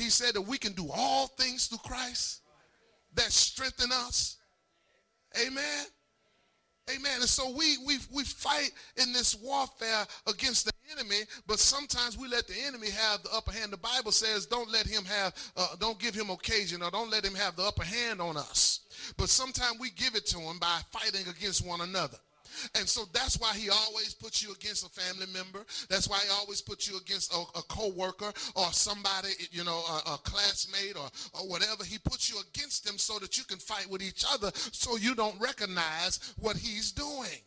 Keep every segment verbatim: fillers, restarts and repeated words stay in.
he said that we can do all things through Christ that strengthen us. Amen. Amen. And so we, we, we fight in this warfare against the enemy, but sometimes we let the enemy have the upper hand. The Bible says don't let him have, uh, don't give him occasion, or don't let him have the upper hand on us. But sometimes we give it to him by fighting against one another. And so that's why he always puts you against a family member. That's why he always puts you against a, a co-worker or somebody, you know, a, a classmate or, or whatever. He puts you against them so that you can fight with each other so you don't recognize what he's doing.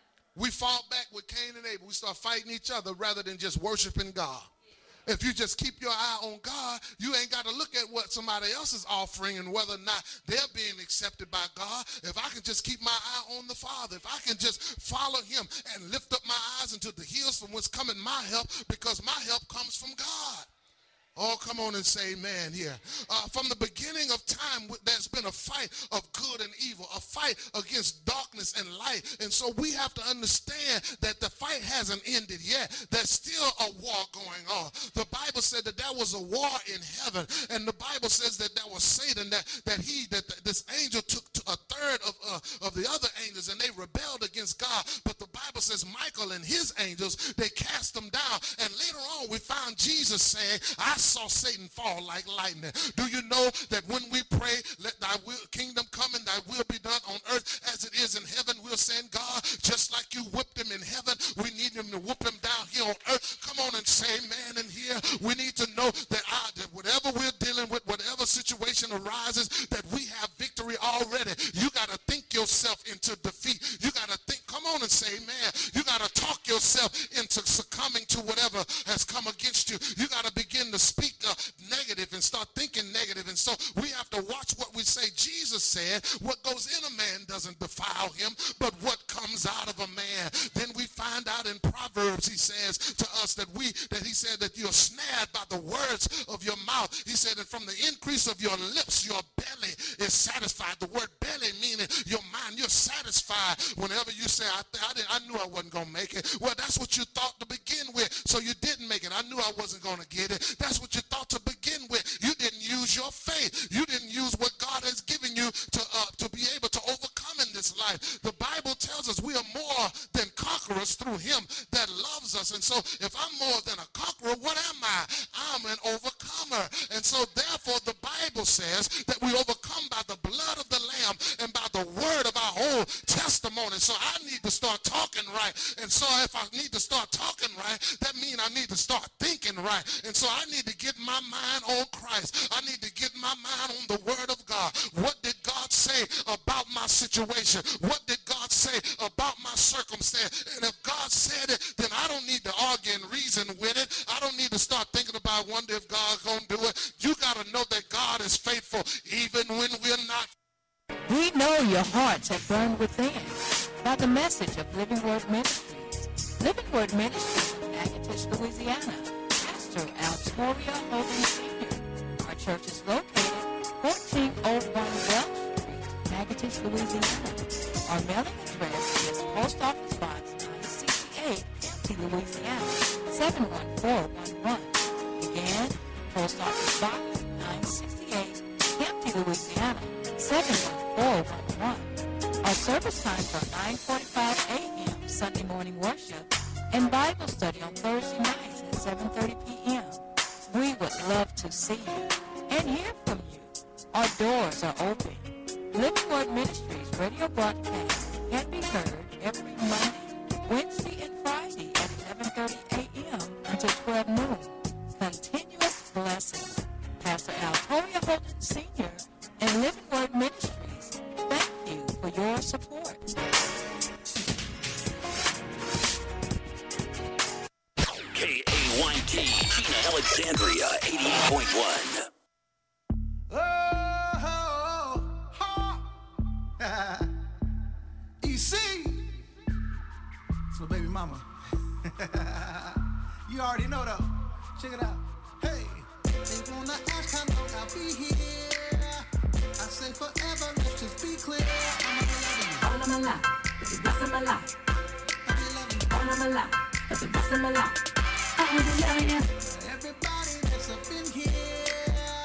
We fall back with Cain and Abel. We start fighting each other rather than just worshiping God. If you just keep your eye on God, you ain't got to look at what somebody else is offering and whether or not they're being accepted by God. If I can just keep my eye on the Father, if I can just follow him and lift up my eyes into the hills from whence cometh my help, because my help comes from God. Oh, come on and say amen here. Uh, from the beginning of time, there's been a fight of good and evil, a fight against darkness and light. And so we have to understand that the fight hasn't ended yet. There's still a war going on. The Bible said that there was a war in heaven. And the Bible says that there was Satan, that, that he, that this angel took a third of, uh, of the other angels, and they rebelled against God. But the Bible says Michael and his angels, they cast them down. And later on, we found Jesus saying, I saw Satan fall like lightning. Do you know that when we pray, let thy will, kingdom come and thy will be done on earth as it is in heaven, we're saying, God, just like you whipped him in heaven, we need him to whoop him down here on earth. Come on and say amen in here. We need to know that, I, that whatever we're dealing with, whatever situation arises, that we have victory already. You got to think yourself into defeat. You got to think, come on and say amen. You got to talk yourself into succumbing to whatever has come against you. You got to begin to speak uh, negative and start thinking negative. And so we have to watch what we say. Jesus said, what goes in a man doesn't defile him, but what comes out of a man. Then we find out in Proverbs, he says to us that we, that he said that you're snared by the words of your mouth. He said that from the increase of your lips, your belly is satisfied. The word belly meaning your mind. You're satisfied whenever you say, I, th- I, didn't, I knew I wasn't going to make it. Well, that's what you thought to begin with. So you didn't make it. I knew I wasn't going to get it. That's what you thought to begin with. You didn't use your faith. You didn't use what God has given you to, uh, to be able to overcome in this life. The Bible tells us we are more than conquerors through him that loves us. And so if I'm more than a conqueror, what am I? I'm an overcomer. And so therefore the Bible says that we overcome by the blood of the Lamb and by the word of our whole testimony. So I need to start talking right. And so if I need to start talking right, that means I need to start thinking right. And so I need to get my mind on Christ. I need to get my mind on the word of God. What did God say about my situation? What did God say about my circumstance? And if God said it, then I don't need to argue and reason with it. I don't need to start thinking about wonder if God's going to do it. You got to know that God is faithful even when we're not. We know your hearts have burned within by the message of Living Word Ministries. Living Word Ministries in Natchitoches, Louisiana. Pastor Altoria Hogan Senior Our church is located fourteen oh one Welch Street, Natchitoches, Louisiana. Our mailing address is Post Office Box nine sixty-eight, Hampton, Louisiana, seven one four one one. Again, Post Office Box nine sixty-eight, Hampton, Louisiana, seven one four one one. Our service times are nine forty-five a.m. Sunday morning worship and Bible study on Thursday nights at seven thirty p.m. We would love to see you and hear from you. Our doors are open. Living Word Ministries radio broadcast can be heard every Monday, Wednesday, and Friday at eleven thirty a.m. until twelve noon. Continuous blessings. Pastor Altoria Holden Senior and Living Word Ministries, thank you for your support. K A Y T, Gina Alexandria, eighty-eight point one. Oh, oh, oh. E C. It's my baby mama. You already know though. Check it out. Hey, they wanna ask how long I'll be here. I say forever, let's just be clear. I'm a All of my life, it's the rest of my life. All of my life, it's the rest of my life. I will be loving you. Everybody that's up in here,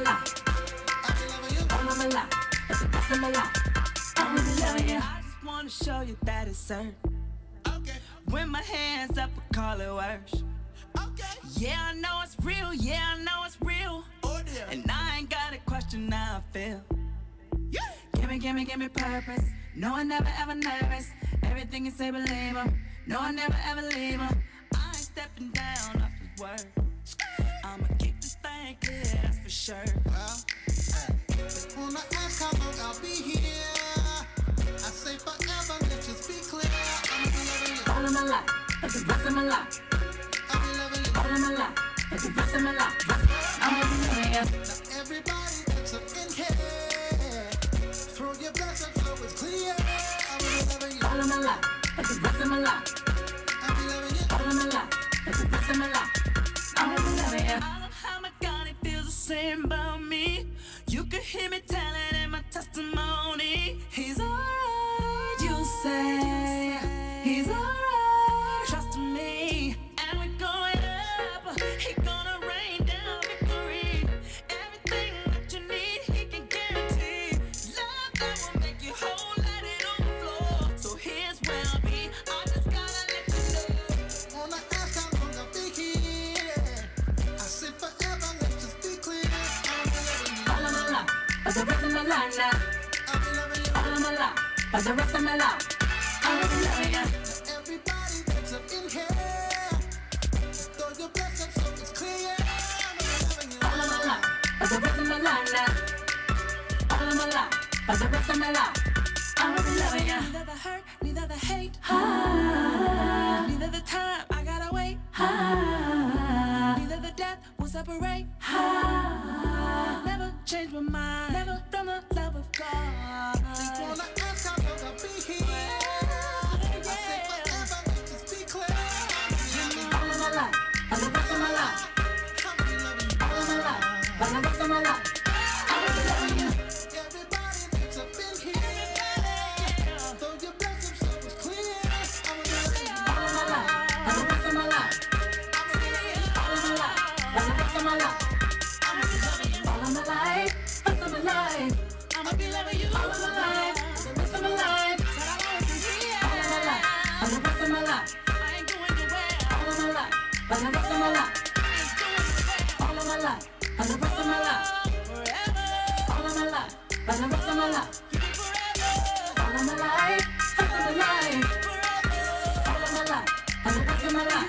life. I'll be loving you. All of my life. For the rest of my life. I'm gonna be loving you. I just wanna show you that it's certain. Okay. When my hands up, I call it worse. Okay. Yeah, I know it's real. Yeah, I know it's real. Oh dear. And I ain't got a question how I feel. Yeah. Gimme, gimme, gimme purpose. No, I never ever nervous. Everything you say, believe 'em. No, I never ever leave 'em. I ain't stepping down off his word. I'ma keep this thing clear, that's for sure. Well, hey. Wanna ask how long I'll be here? I say forever, let's just be clear. I'ma be loving you. All of my life, for the rest of my life. I'll be loving you. All of my life, for the rest of my life. I'ma be loving you. Now everybody that's up in here, throw your best up so it's clear. I'll be loving you. All of my life, for the rest of my life. I'll be loving you. All of my life, for the rest of my life. I'ma be loving you. I love how my God, he feels the same about me. You can hear me telling in my testimony. He's alright, you say. He's alright, trust me. And we're going up. He gonna rain down victory. Everything that you need, he can guarantee. Love that will make you whole, let it overflow. So here's where I'll be. I just gotta let you know. Wanna ask how long I'll be here? I say forever, let's just be clear. I'll be loving you. All of my life, for the rest of my life now. I'll be loving you. All of my life, for the rest of my life. I'ma be loving you. Now everybody that's up in here, throw your best up so it's clear. I'll be loving you. All of my life, for the rest of my life now. All of my life, for the rest of my life. I'ma be loving you. Neither the hurt, neither the hate. Ah. Neither the time I gotta wait. Ah. Neither the death will separate. Ah. Never change my mind. Never from the love of God. Wanna ask how long I'll be here? I say forever, let's just be clear. All of my life, for the rest of my life. I'll be loving you. All of my life, for the rest of my life. I'ma be loving you. Everybody that's up in here, throw your best up so it's clear. I'll be loving you. All of my life, for the rest of my life. All of my life, for the rest of my life. All of my life, rest of my life. I'ma be loving you. All of my life, for the rest of my life. All of my life, for the rest of my life. I ain't going nowhere. All of my life, for the rest of my life. All of my life, for the rest of my life. All of my life, for the rest of my life. All of my life, rest of my life. All of my life, for the rest of my life.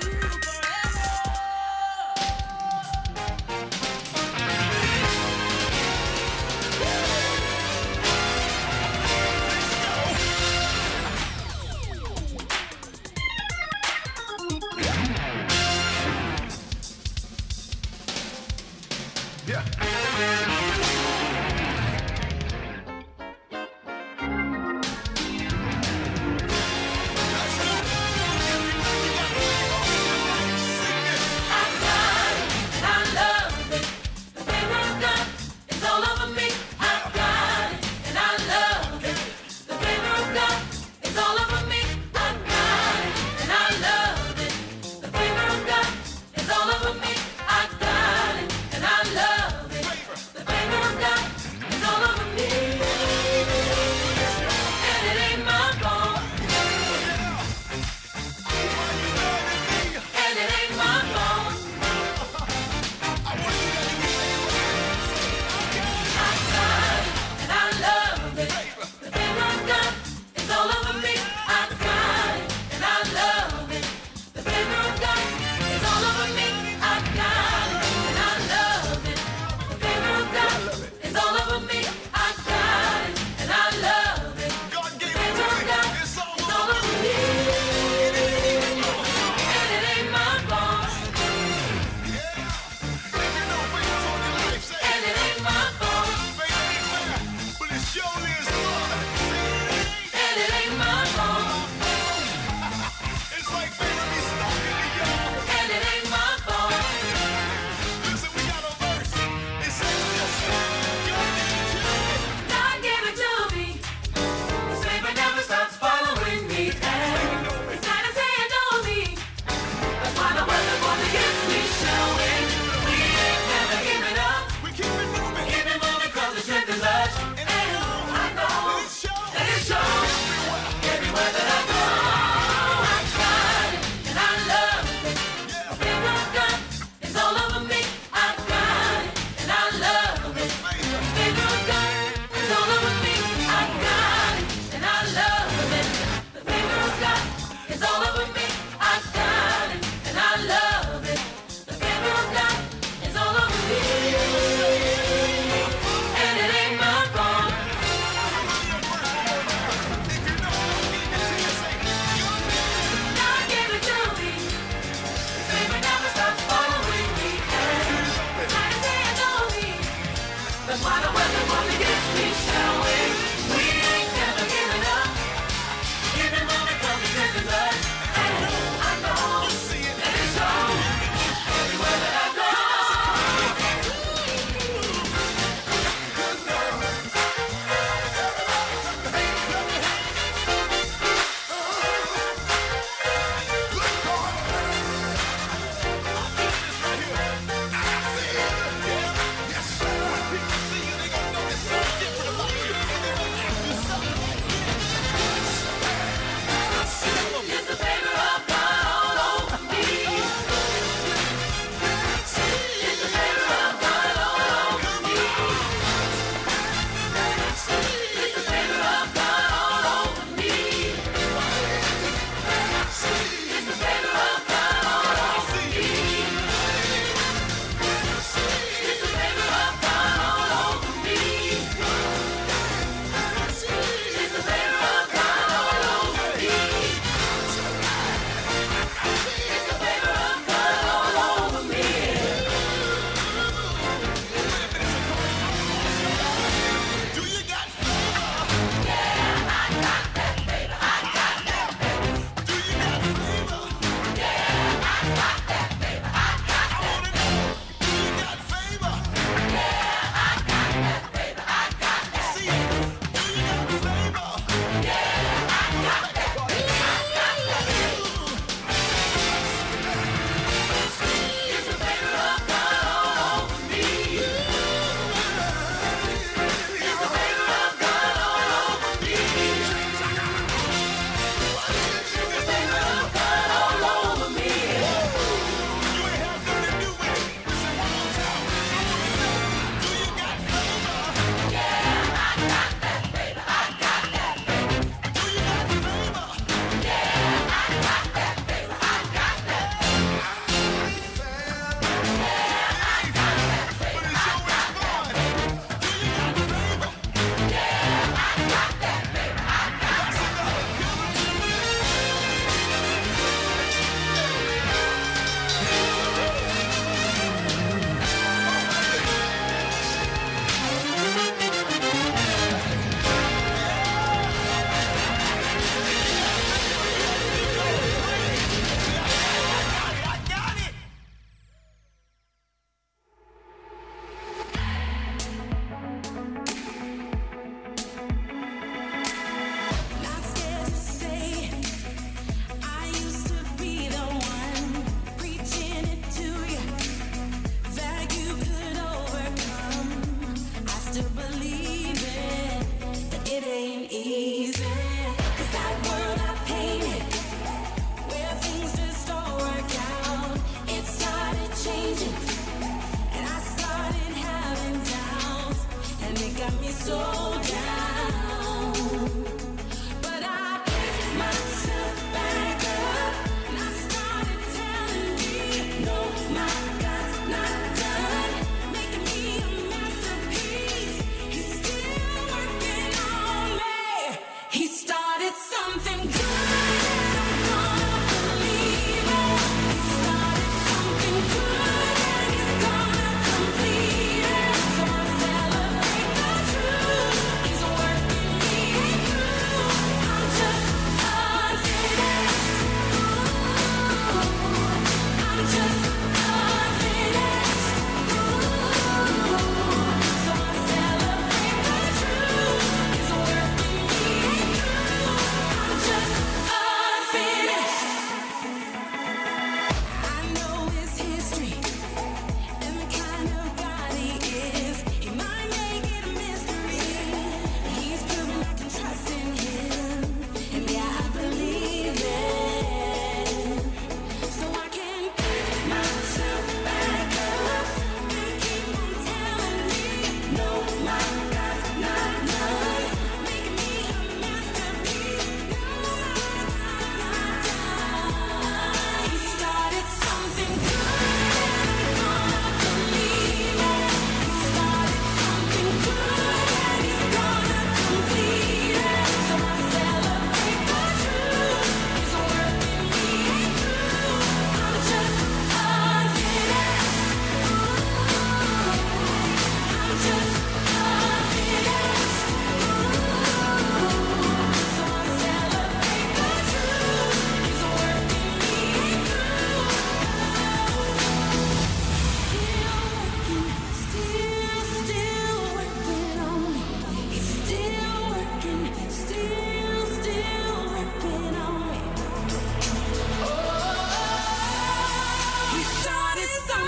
The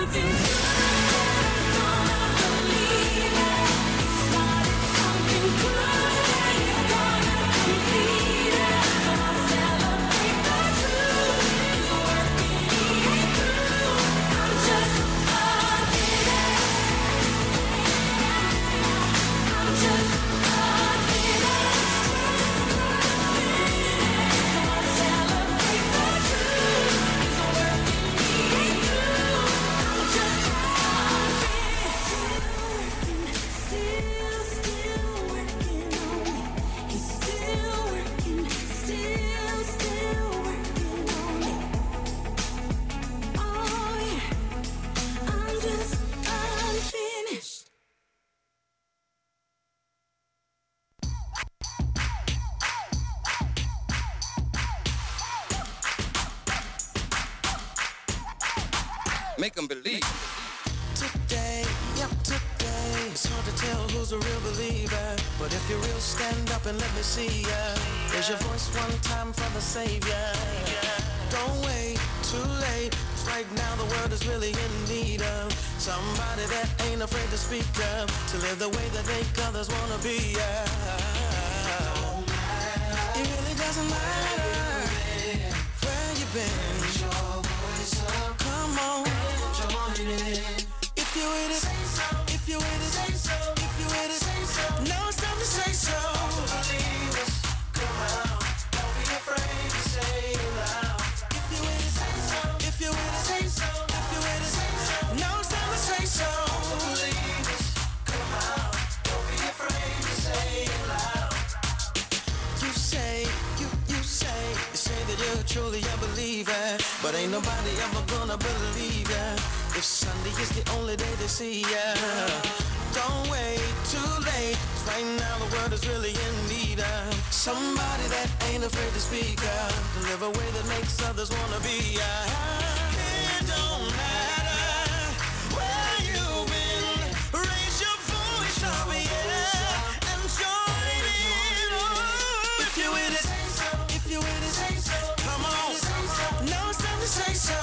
Make them believe. Today, yep, today. It's hard to tell who's a real believer. But if you're real, stand up and let me see ya. Raise your voice one time for the Savior. Don't wait, too late. 'Cause right now the world is really in need of somebody that ain't afraid to speak up, to live the way that they others wanna be. Yeah. It really doesn't matter where you've been. Raise your voice up. Come on. If you with it, if you with it, if you with it, know something, say so. Believers, come out, don't be afraid to say it loud. If you with it, if you with it, if you with it, know something, say so. Believers, come out, don't be afraid to say it loud. You say, you you say, you say that you're truly a believer, but ain't nobody ever gonna believe ya. If Sunday is the only day they see ya, don't wait too late. 'Cause right now the world is really in need of somebody that ain't afraid to speak up, to live a way that makes others wanna be. It don't matter where you've been. Raise your voice up, yeah, and join in. Oh, if you with it, if you with it, come on. Know something, say so.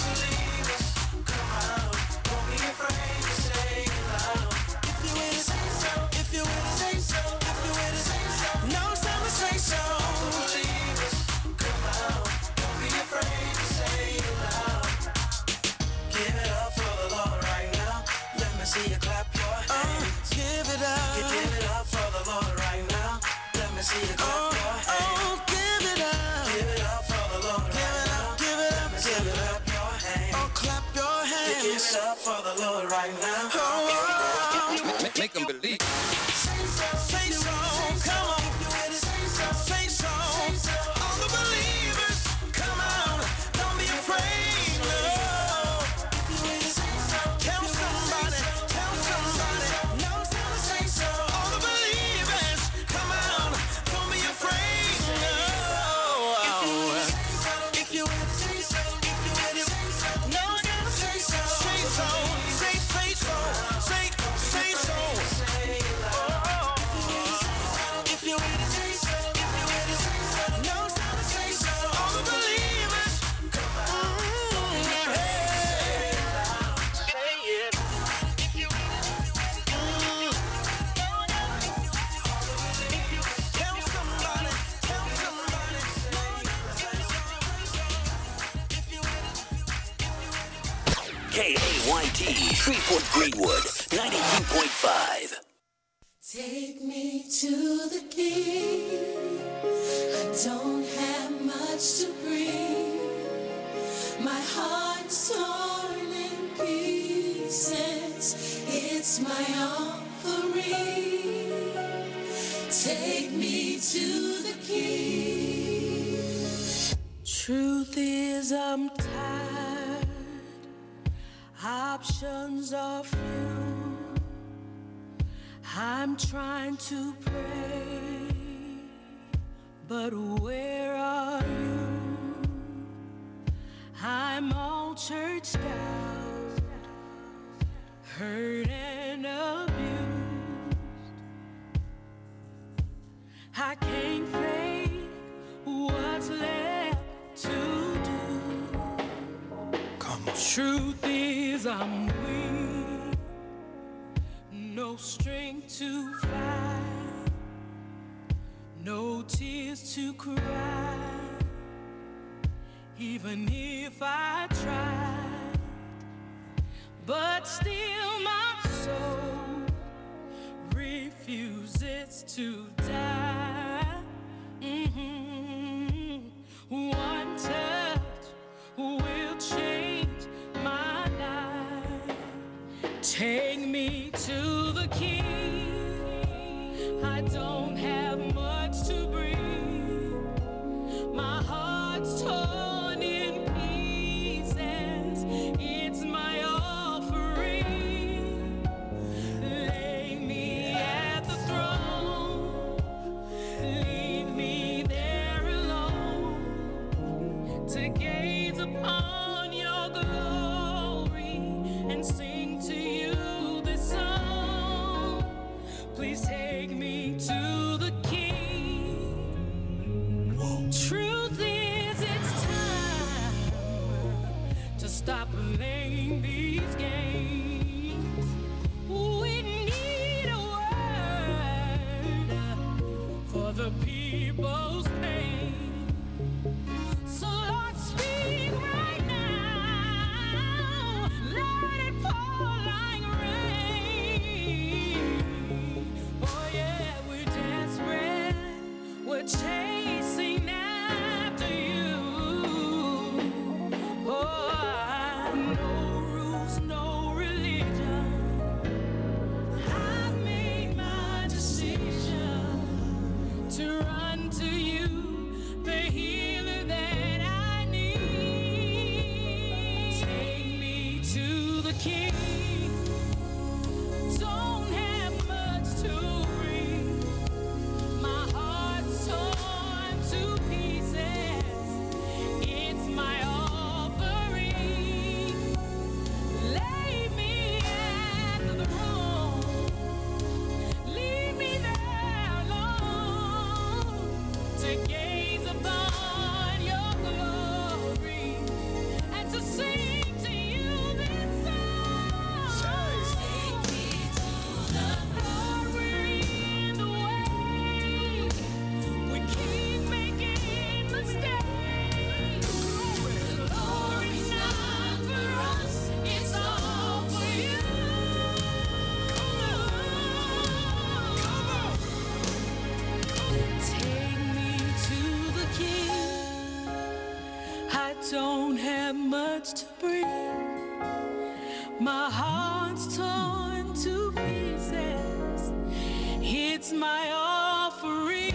See you clap your hands. Uh, give it up. You give it up for the Lord right now. Let me see you clap oh, your hands. Oh, give it up. Give it up for the Lord give right it now. Up, give it up. Let me see you clap your hands. Oh, clap your hands. You give it up for the Lord right now. Oh, oh. Make, make them believe. Say so. Say so. Come on. Say so. Say so. All the believers, come on. Don't be afraid. No. Tell somebody. K A Y T, Shreveport Greenwood, ninety-two point five. Take me to the King. I don't have much to bring. My heart's torn in pieces. It's my offering. Take me to the King. Truth is, I'm tired. Options are few. I'm trying to pray, but where are you? I'm all churched out, hurt and abused. I can't fake what's left to do. Come on. Truth is I'm weak, no strength to fight, no tears to cry, even if I tried, but still my soul refuses to die. Mm-hmm. One touch will change my life. Take me to the King. I don't have much to bring. My heart's torn in pieces. It's my offering. Lay me at the throne. Leave me there alone to gaze upon your glory and sing to you this song. Please take me to the King. Truth is, it's time to stop playing these games. We need a word for the people's pain. So Lord, speak right now. Let it pour like rain. Oh yeah, we're desperate. We're chasing after you. Oh, no rules, no religion. I've made my decision to run to you, the healer that I need. Take me to the King. Don't have much to bring. My heart's torn to pieces. It's my offering. Lay me at the throne. Leave me there alone to gaze upon your glory and to sing to you this song. Take me to the Lord, we're in the way. We keep making mistakes. The glory's not for us, it's all for you. Take me to the King. I don't have much to bring. My heart's torn to pieces. It's my offering.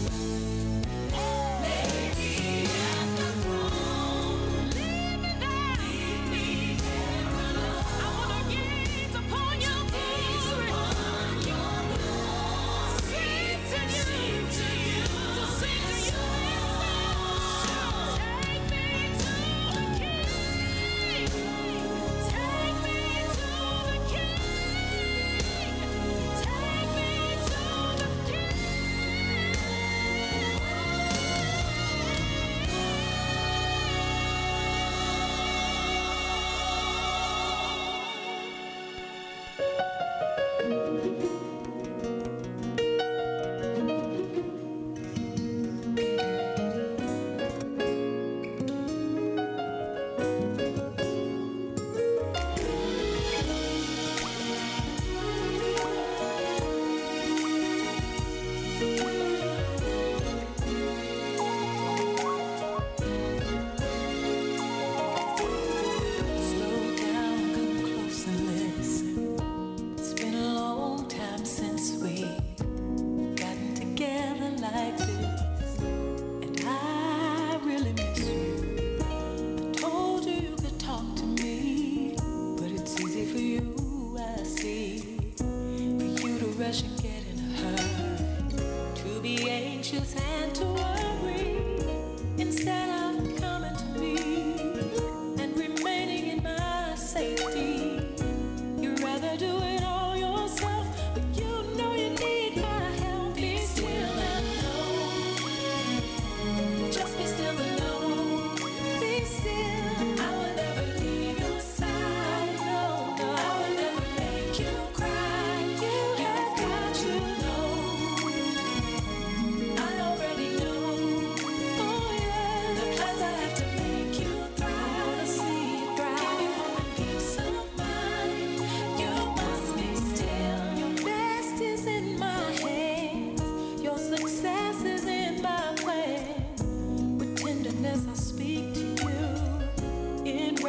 Lay me at the throne. Leave me there. Leave me there alone. I wanna gaze upon your glory. Sing to you. To sing to you this song. Take me to the King. Take me to the King. Take me to the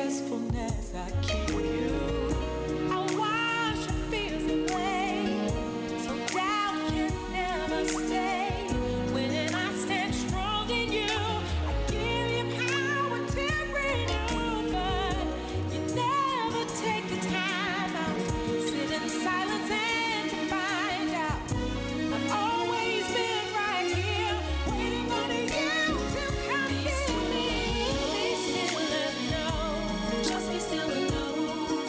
restfulness I keep you. I wash your fears away, so doubt can never stay. When I stand strong in you, I give you power to renew. But you never take the time out, sit in silence and to find out. I've always been right here, waiting on you to come to me. Be still and know, just be still and know,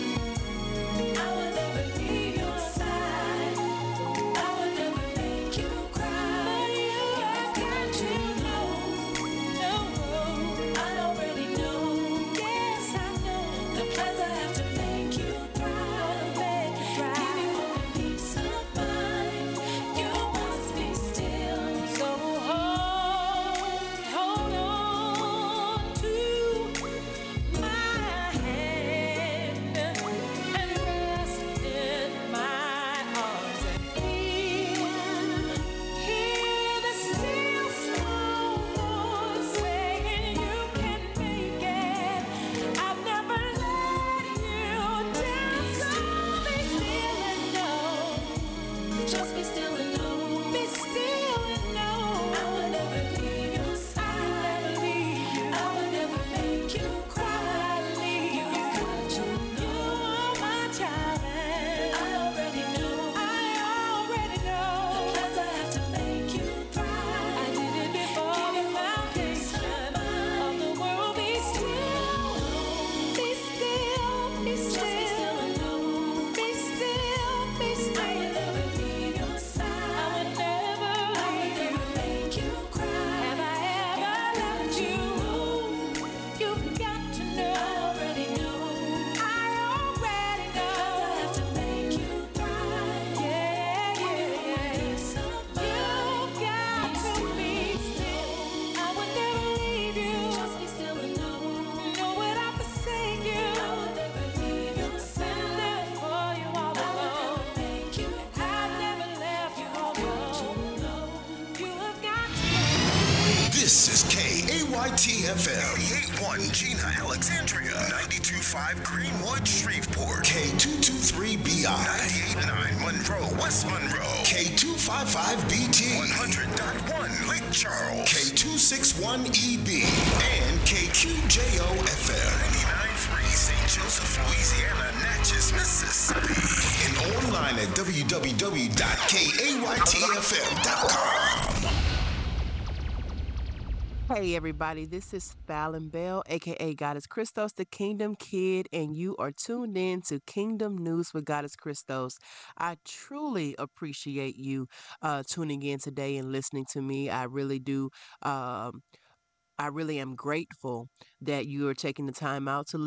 I will never leave your side. I will never make you cry. You've got to know, no, I already know. Yes, I know the plans I have to make you thrive, give you hope and peace of mind. You must be still. So hold, hold on to my hand and rest in my arms and hear, hear the still small voice saying you can make it. I've never let you down, so be still and know. Just be still and know. Be still and know. I will never leave your side. I will never leave you. I will never make you cry. You've got to know. You are my child, and I already know. I already know the plans I have to make you thrive. I did it before the foundation of the world. Be still. Be still. Be still and know. Be still. Be still. I will never leave your side. I will never leave you. Make you cry. Have I ever left you? You've got to know. I already know. I already know. I have to make you thrive. Yeah, yeah, yeah. You've got to be still. I will never leave you. Just be still and know. Know when I forsake you. I will never leave your side. Been there for you all along. Make you I've never left you alone. You have got to. This is K A Y T F M. eighty-eight point one Gina, Alexandria. ninety-two point five Greenwood, Shreveport. K two twenty-three B I. ninety-eight point nine Monroe, West Monroe. K two fifty-five B T. one hundred point one Lake Charles. K two sixty-one E B. And K Q J O F M. ninety-nine point three Saint Joseph, Louisiana, Natchez, Mississippi. And online at w w w dot k a y t f m dot com. Hey everybody, this is Fallon Bell, aka Goddess Christos, the Kingdom Kid, and you are tuned in to Kingdom News with Goddess Christos. I truly appreciate you uh, tuning in today and listening to me. I really do. Um, I really am grateful that you are taking the time out to